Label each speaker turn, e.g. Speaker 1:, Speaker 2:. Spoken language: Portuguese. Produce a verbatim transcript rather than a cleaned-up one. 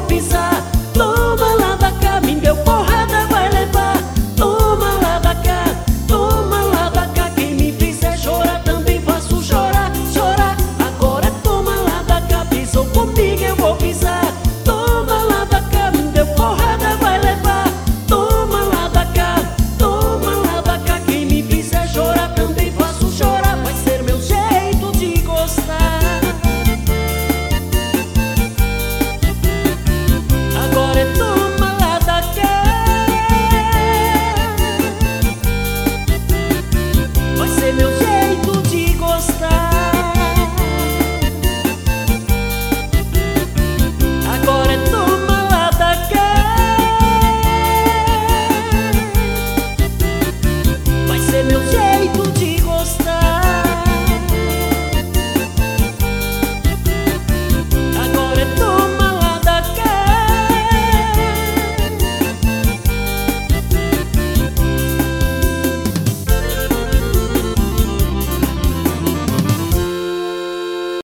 Speaker 1: pisar. Toma lá da cá, me deu porrada, vai levar. Toma lá da cá, toma lá da cá. Quem me fizer chorar também faço chorar, chorar. Agora toma lá da cá, pisou comigo, eu vou pisar. Toma lá da cá, me deu porrada.